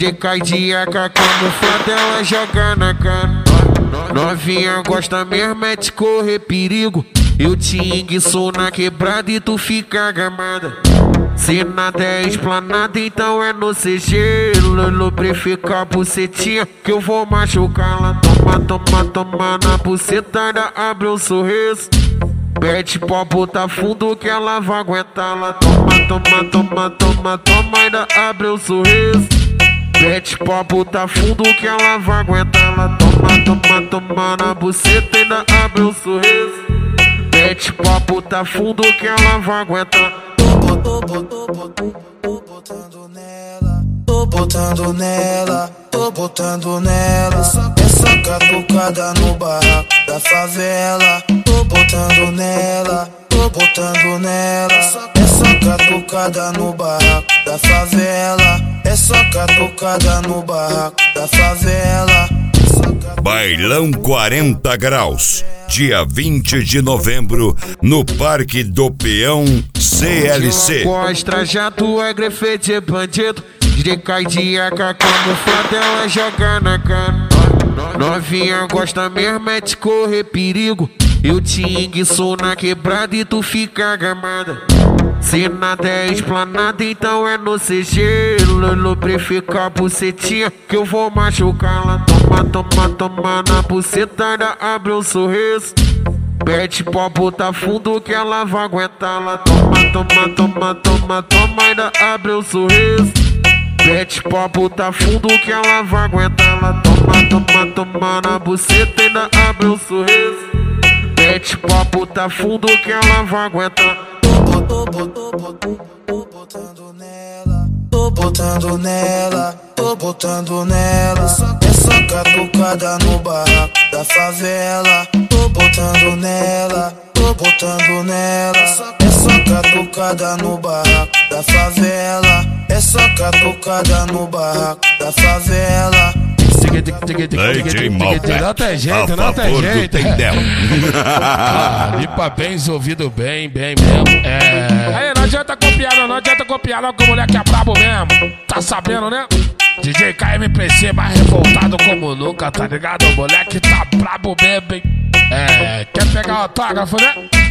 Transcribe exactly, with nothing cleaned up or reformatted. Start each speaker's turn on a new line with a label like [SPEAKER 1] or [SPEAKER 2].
[SPEAKER 1] D J de A K camuflada, ela joga na cara. Novinha gosta mesmo é de correr perigo. Eu te enguiço na quebrada e tu fica gamada. Se nada é esplanada, então é no C G. Lubrifica a bucetinha que eu vou machucá-la. Toma, toma, toma na bucetada, abre um sorriso. Pede pra botar fundo que ela vai aguentá-la. Toma, toma, toma, toma, toma, ainda abre um sorriso. Pede pra botar fundo que ela vai aguentá-la. Toma, toma, toma na buceta, ainda abre um sorriso. Pede pra botar fundo que ela vai aguentar.
[SPEAKER 2] Tô, tô, tô, tô, tô, tô botando nela, tô botando nela, tô botando nela. Essa, essa catucada no barraco da favela. Tô botando nela, tô botando nela. Essa, essa catucada no barraco da favela. Essa catucada no barraco da favela.
[SPEAKER 3] Bailão quarenta graus, dia vinte de novembro, no Parque do Peão C L C.
[SPEAKER 1] Mostra jato, é grafite de bandido. D J de A K camuflada, ela joga na cara. Novinha gosta mesmo é de correr perigo. Eu te enguiço na quebrada e tu fica gamada. Se nada é esplanada, então é no C G. Lubrifica a bucetinha que eu vou machucá-la. Toma, toma, toma na bucetada, abre um sorriso. Pede pra botar fundo que ela vai aguentá-la. Toma, toma, toma, toma, toma, ainda abre um sorriso. Pede pra botar fundo que ela vai aguentá-la. Toma, toma, toma na buceta, ainda abre um sorriso. Pede pra botar fundo que ela vai aguentar.
[SPEAKER 2] Tô, tô, tô, tô, tô, tô botando nela, tô botando nela, tô botando nela. Essa, essa catucada no barraco da favela. Tô botando nela, tô botando nela. Essa, essa catucada no barraco da favela. Essa catucada no barraco da favela.
[SPEAKER 3] D J Malta,
[SPEAKER 4] não tem
[SPEAKER 3] a
[SPEAKER 4] jeito, não tem
[SPEAKER 3] favor do
[SPEAKER 4] jeito.
[SPEAKER 3] Tendel.
[SPEAKER 4] Ah, limpa bem os ouvidos bem, bem mesmo. É. Aí, não adianta copiar, não, não adianta copiar, não, que o moleque é brabo mesmo. Tá sabendo, né? D J K M P C mais revoltado como nunca, tá ligado? O moleque tá brabo mesmo, hein? É. Quer pegar o autógrafo, né?